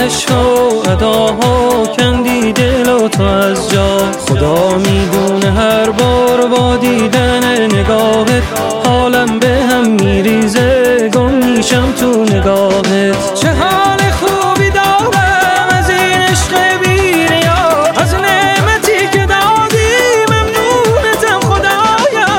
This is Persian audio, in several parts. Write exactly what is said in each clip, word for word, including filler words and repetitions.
عشق و اداها کندی دل و تو از جا. خدا میدونه هر بار با دیدن نگاهت حالم به هم میریزه، گم میشم تو نگاهت. چه حال خوبی دارم از این عشق بی‌ریا، از نعمتی که دادی ممنونتم خدایا.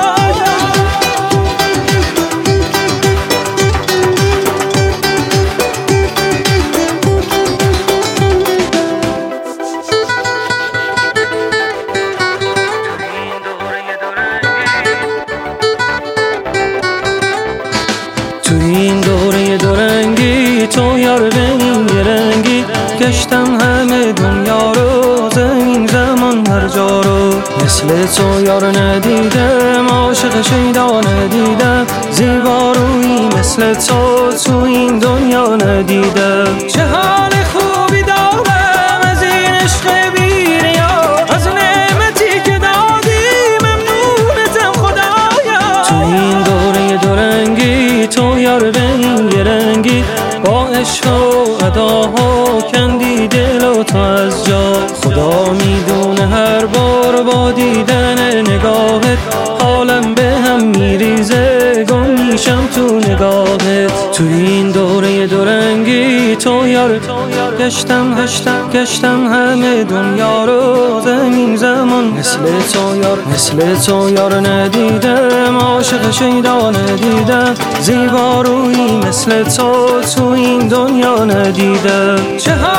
تو این دوره دورنگی تو یار به این یه رنگی، گشتم همه دنیا رو زمین زمان هر جا رو. مثل تو یار ندیدم، عاشق شیدا ندیدم، زیبا رویی مثل تو تو این دنیا ندیدم. چه حال خوبی دارم از این عشق بی‌ریا، از نعمتی که دادی ممنونتم خدایا. تو این دوره دورنگی تو یار به این یه رنگی، با عشق و اداها کندی دل و تو از جا. خدا میدونه هر بار با دیدن نگاهت حالم به هم میریزه، گم میشم تو نگاهت. تو این دوره دورنگی تو یار گشتم گشتم گشتم همه دنیا رو زمین زمان. مثل تو یار مثل تو یار ندیدم، عاشق شیدا ندیدم، زیبا رویی مثل تو تو این دنیا ندیدم. چه